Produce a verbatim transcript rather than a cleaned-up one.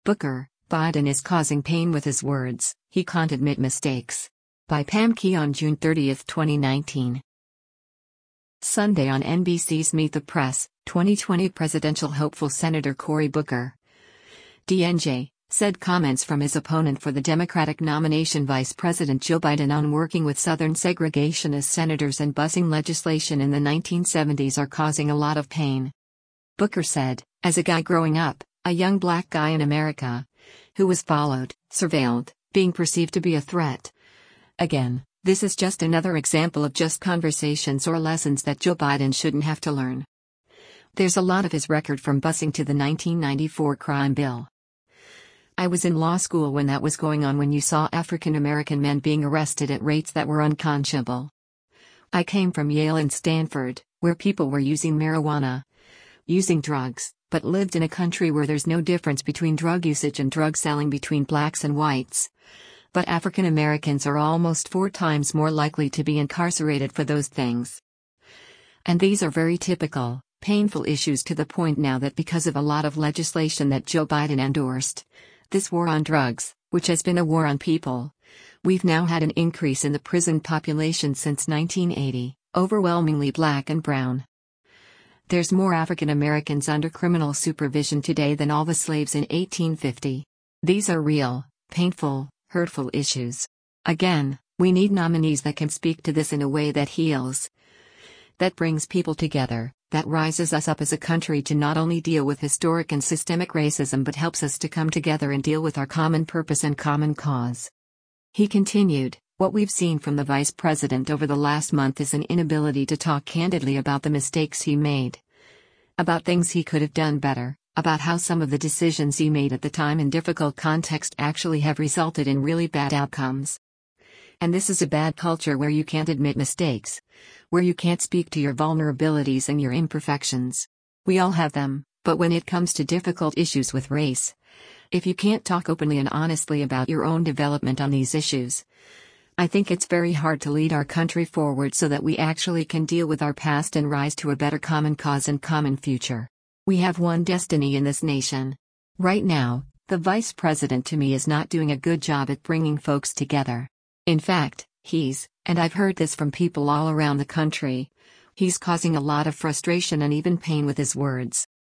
Booker, Biden is causing pain with his words, he can't admit mistakes. By Pam Key on June thirtieth, twenty nineteen. Sunday on N B C's Meet the Press, twenty twenty presidential hopeful Senator Cory Booker, D N J, said comments from his opponent for the Democratic nomination Vice President Joe Biden on working with Southern segregationist senators and busing legislation in the nineteen seventies are causing a lot of pain. Booker said, as a guy growing up, a young black guy in America, who was followed, surveilled, being perceived to be a threat. Again, this is just another example of just conversations or lessons that Joe Biden shouldn't have to learn. There's a lot of his record from busing to the nineteen ninety-four crime bill. I was in law school when that was going on, when you saw African American men being arrested at rates that were unconscionable. I came from Yale and Stanford, where people were using marijuana, using drugs, but lived in a country where there's no difference between drug usage and drug selling between blacks and whites. But African Americans are almost four times more likely to be incarcerated for those things. And these are very typical, painful issues, to the point now that because of a lot of legislation that Joe Biden endorsed, this war on drugs, which has been a war on people, we've now had an increase in the prison population since nineteen eighty, overwhelmingly black and brown. There's more African Americans under criminal supervision today than all the slaves in eighteen fifty. These are real, painful, hurtful issues. Again, we need nominees that can speak to this in a way that heals, that brings people together, that rises us up as a country to not only deal with historic and systemic racism but helps us to come together and deal with our common purpose and common cause. He continued, what we've seen from the vice president over the last month is an inability to talk candidly about the mistakes he made, about things he could have done better, about how some of the decisions he made at the time in difficult context actually have resulted in really bad outcomes. And this is a bad culture where you can't admit mistakes, where you can't speak to your vulnerabilities and your imperfections. We all have them, but when it comes to difficult issues with race, if you can't talk openly and honestly about your own development on these issues, I think it's very hard to lead our country forward so that we actually can deal with our past and rise to a better common cause and common future. We have one destiny in this nation. Right now, the vice president to me is not doing a good job at bringing folks together. In fact, he's, and I've heard this from people all around the country, he's causing a lot of frustration and even pain with his words.